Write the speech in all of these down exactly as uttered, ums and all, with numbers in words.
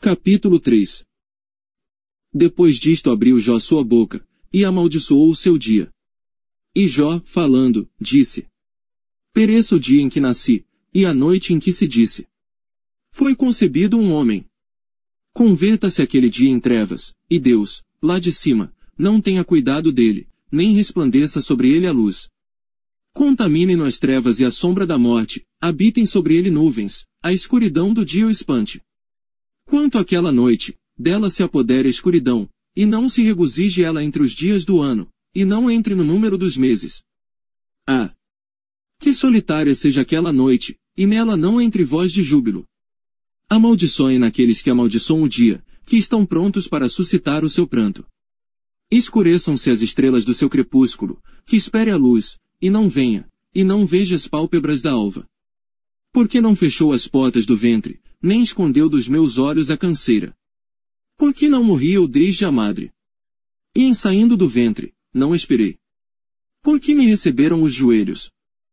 Capítulo três. Depois disto abriu Jó sua boca, e amaldiçoou o seu dia. E Jó, falando, disse: Pereça o dia em que nasci, e a noite em que se disse: Foi concebido um homem. Converta-se aquele dia em trevas, e Deus, lá de cima, não tenha cuidado dele, nem resplandeça sobre ele a luz. Contaminem-no as trevas e a sombra da morte, habitem sobre ele nuvens, a escuridão do dia o espante. Quanto àquela noite, dela se apodere a escuridão, e não se regozije ela entre os dias do ano, e não entre no número dos meses. Ah! Que solitária seja aquela noite, e nela não entre voz de júbilo. Amaldiçoem naqueles que amaldiçoam o dia, que estão prontos para suscitar o seu pranto. Escureçam-se as estrelas do seu crepúsculo, que espere a luz, e não venha, e não veja as pálpebras da alva. Porque não fechou as portas do ventre, nem escondeu dos meus olhos a canseira. Porque não morri eu desde a madre. E em saindo do ventre, não esperei. Porque me receberam os joelhos.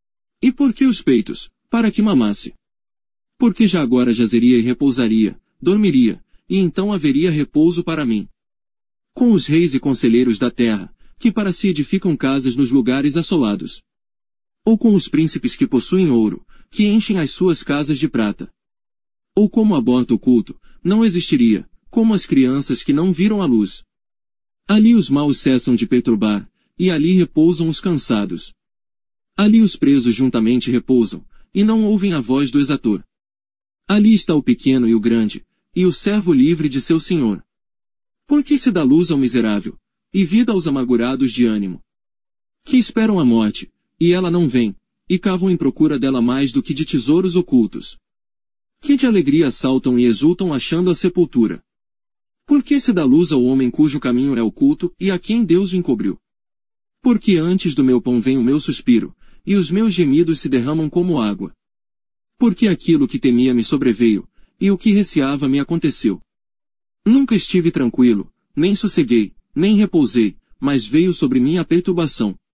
E por que os peitos, para que mamasse? Porque já agora jazeria e repousaria, dormiria, e então haveria repouso para mim. Com os reis e conselheiros da terra, que para si edificam casas nos lugares assolados. Ou com os príncipes que possuem ouro, que enchem as suas casas de prata. Ou como aborto oculto, não existiria, como as crianças que não viram a luz. Ali os maus cessam de perturbar, e ali repousam os cansados. Ali os presos juntamente repousam, e não ouvem a voz do exator. Ali está o pequeno e o grande, e o servo livre de seu senhor. Porque se dá luz ao miserável, e vida aos amargurados de ânimo. Que esperam a morte, e ela não vem, e cavam em procura dela mais do que de tesouros ocultos. Que de alegria saltam e exultam achando a sepultura. Porque se dá luz ao homem cujo caminho é oculto, e a quem Deus o encobriu. Porque antes do meu pão vem o meu suspiro, e os meus gemidos se derramam como água. Porque aquilo que temia me sobreveio, e o que receava me aconteceu. Nunca estive tranquilo, nem sosseguei, nem repousei, mas veio sobre mim a perturbação.